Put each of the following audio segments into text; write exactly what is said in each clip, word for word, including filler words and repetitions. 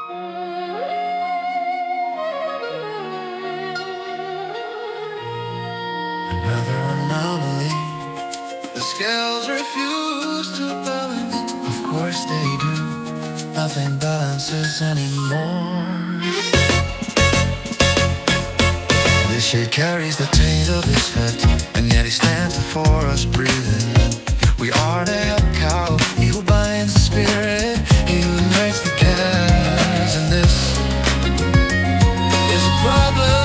Another anomaly. The scales refuse to balance. Of course they do. Nothing balances anymore. This shade carries the taint of his fate, and yet he stands before us breathing. We are the cow, he who binds the spirit, he who makes the calves, and this is a problem.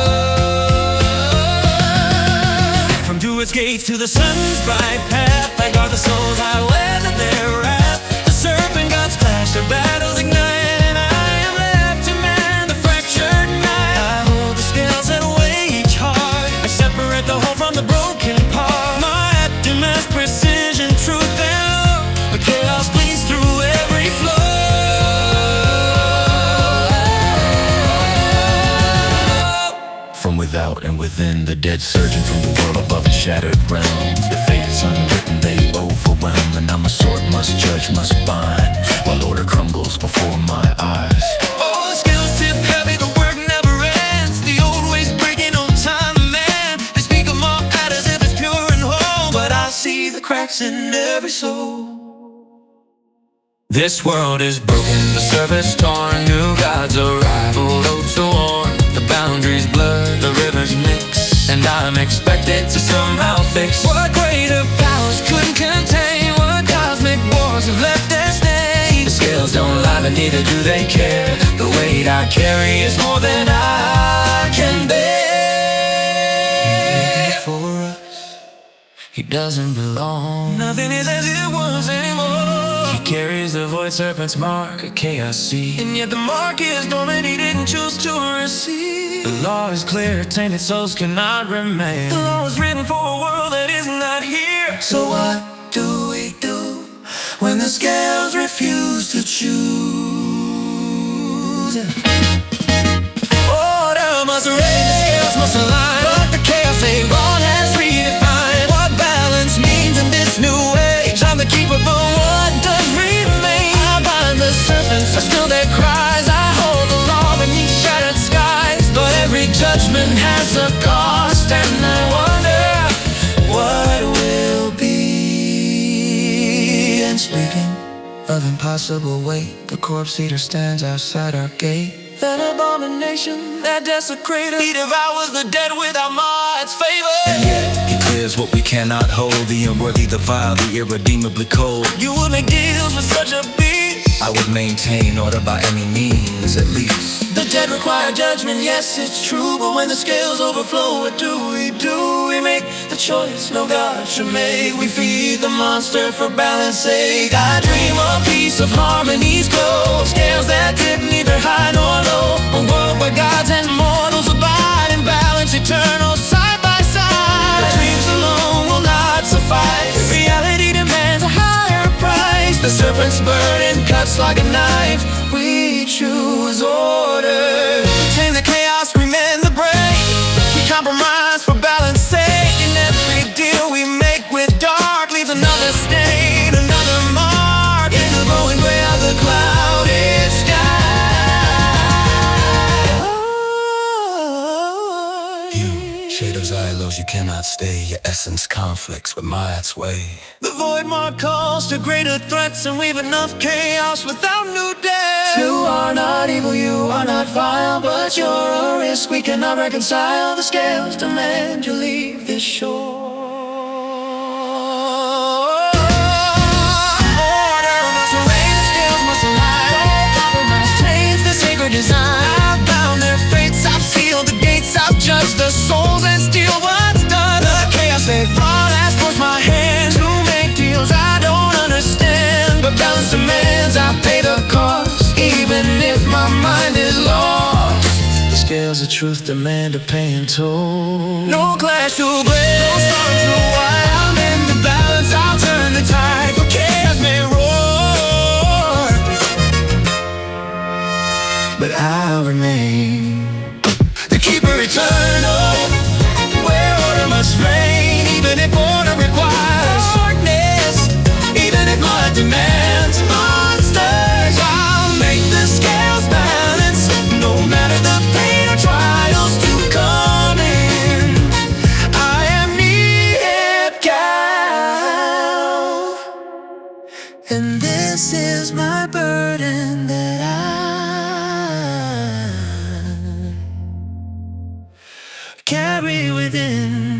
From Druid's gates to the sun's bright path, I guard the souls I weather their wrath. The serpent gods clash, their battles ignite, and I am left to man the fractured night. I hold the scales and weigh each heart. I separate the whole from the broken part. My acting has precision, truth, and love. The chaos bleeds through every flow. From without and within, the dead surging from the world above the shattered realm. The fates unwritten, they overwhelm, and now my sword must judge, must bind, while order crumbles before my eyes. Oh, the skills tip heavy, the work never ends. The old ways breaking on time and man. They speak of my out as if it's pure and whole, but I see the cracks in every soul. This world is broken, the surface torn. New gods arrival, roads are worn. The boundaries blur, the rivers mix, and I'm expected to somehow fix what greater powers couldn't contain. What cosmic wars have left their stain. The scales don't lie, but neither do they care. The weight I carry is more than I can bear. For us, he doesn't belong. Nothing is as it was anymore. He carries the void serpent's mark, a chaos seed, and yet the mark is dormant, he didn't choose to receive. The law is clear, tainted souls cannot remain. The law was written for a world that is not here. So what do we do when the scales refuse to choose? Order must reign, the scales must align, but the chaos they wrong has redefined what balance means in this new age. I'm the keeper, but what does remain? I bind the serpents, I still their cries. I hold the law beneath shattered skies, but every judgment has a cost, and I wonder what will be. And speaking of impossible weight, the corpse eater stands outside our gate. That abomination, that desecrator, he devours the dead without God's favor. And yet he clears what we cannot hold, the unworthy, the vile, the irredeemably cold. You would make deals with such a beast. I would maintain order by any means, at least. The dead require judgment, yes, it's true, but when the scales overflow, what do we do? We make the choice no God should make. We feed the monster for balance sake. I dream a piece of harmony's glow, scales that tip neither high nor low. A world where gods and mortals abide in balance, eternal side by side. But dreams alone will not suffice. Reality demands a higher price. The serpent's burden cuts like a knife. We choose order. Tame the chaos, we mend the break. We compromise for balance sake. In every deal we make with dark leaves another stain, another mark in the glowing gray of the clouded sky. You, shade of Xylos, you cannot stay. Your essence conflicts with Ma'at's way. The void mark calls to greater threats, and we've enough chaos without new death. You are not evil, you are not vile, but you're a risk we cannot reconcile. The scales demand you leave this shore. Order must reign, the scales must align. All compromise taints the sacred design. I've bound their fates, I've sealed the gates, I've judged the souls and steal what's done. The chaos they brought has forced my hands to make deals I don't understand, but balance demands I pay the cost, even if my mind is lost. The scales of truth demand a paying toll. No clash to blame, no storm to white. I'm in the balance, I'll turn the tide, for chaos may roar, But I'll remain the keeper eternal, where order must reign, even if order requires darkness, even if blood demands monsters. I'll make the scales balance. my burden that I carry within.